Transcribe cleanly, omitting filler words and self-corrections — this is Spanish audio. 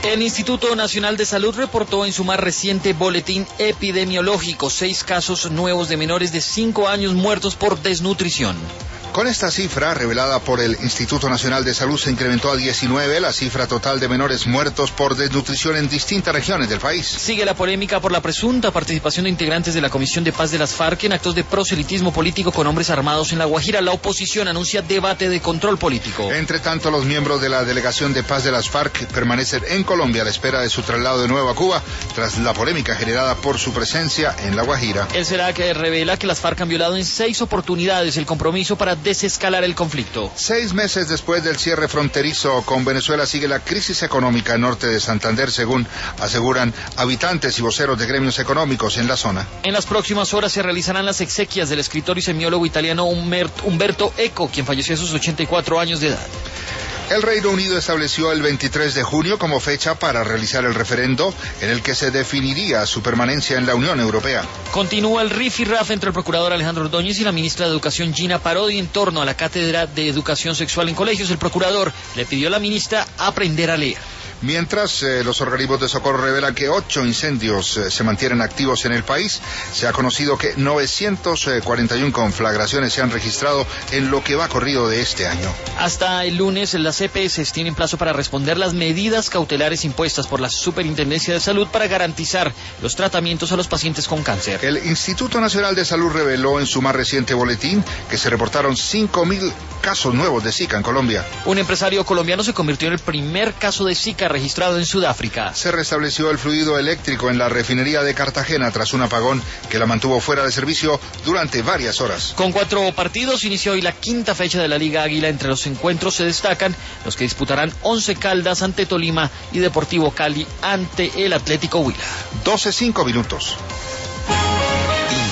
El Instituto Nacional de Salud reportó en su más reciente boletín epidemiológico 6 casos nuevos de menores de 5 años muertos por desnutrición. Con esta cifra, revelada por el Instituto Nacional de Salud, se incrementó a 19 la cifra total de menores muertos por desnutrición en distintas regiones del país. Sigue la polémica por la presunta participación de integrantes de la Comisión de Paz de las FARC en actos de proselitismo político con hombres armados en La Guajira. La oposición anuncia debate de control político. Entre tanto, los miembros de la Delegación de Paz de las FARC permanecen en Colombia a la espera de su traslado de nuevo a Cuba, tras la polémica generada por su presencia en La Guajira. El CELAC revela que las FARC han violado en 6 oportunidades el compromiso para desescalar el conflicto. 6 meses después del cierre fronterizo con Venezuela sigue la crisis económica en norte de Santander, según aseguran habitantes y voceros de gremios económicos en la zona. En las próximas horas se realizarán las exequias del escritor y semiólogo italiano Umberto Eco, quien falleció a sus 84 años de edad. El Reino Unido estableció el 23 de junio como fecha para realizar el referendo en el que se definiría su permanencia en la Unión Europea. Continúa el rifirrafe entre el procurador Alejandro Ordóñez y la ministra de Educación Gina Parodi en torno a la cátedra de educación sexual en colegios. El procurador le pidió a la ministra aprender a leer. Mientras, los organismos de socorro revelan que 8 incendios se mantienen activos en el país. Se ha conocido que 941 conflagraciones se han registrado en lo que va corrido de este año. Hasta el lunes, las EPS tienen plazo para responder las medidas cautelares impuestas por la Superintendencia de Salud para garantizar los tratamientos a los pacientes con cáncer. El Instituto Nacional de Salud reveló en su más reciente boletín que se reportaron 5.000 casos nuevos de Zika en Colombia. Un empresario colombiano se convirtió en el primer caso de Zika registrado en Sudáfrica. Se restableció el fluido eléctrico en la refinería de Cartagena tras un apagón que la mantuvo fuera de servicio durante varias horas. Con 4 partidos inició hoy la 5ª fecha de la Liga Águila. Entre los encuentros se destacan los que disputarán 11 Caldas ante Tolima y Deportivo Cali ante el Atlético Huila. 12:05